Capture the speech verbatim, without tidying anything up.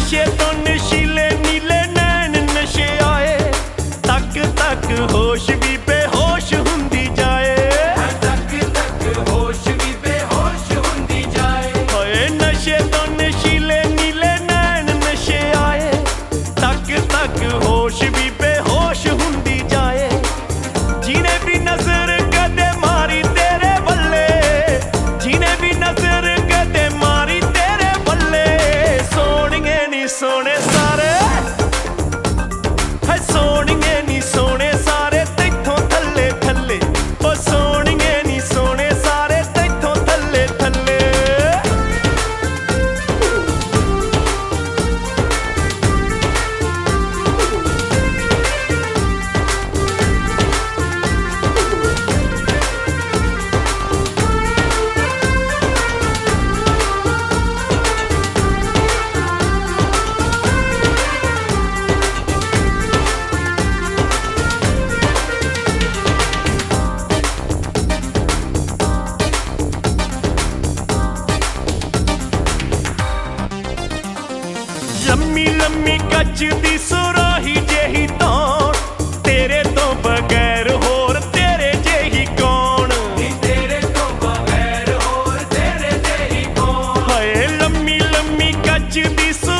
नशे तो नशीले नीले नैन नशे आए, तक तक होश भी बेहोश हुंदी जाए, तक तक होश भी बेहोश हुंदी जाए। होए नशे तो नशीले नीले नैन नशे आए, तक तक होश भी बेहोश हुंदी जाए। जिने भी नजर कदे मारी तेरे बल्ले, जिने भी नजर कदे मारी तेरे बल्ले, सोहणिए नी सोने सारे, है सोहणिए नी सोने सारे तैथों थल्ले थल्ले, ओ सोहणिए नी सोने सारे तैथों थल्ले थल्ले। लम्मी लम्मी कच दी सुराही जेही तौण, तेरे तो बगैर होर तेरे जेही कौन, तेरे तो बगैर होर तेरे जेही कौन। हाय लम्मी लम्मी कच दी सुराही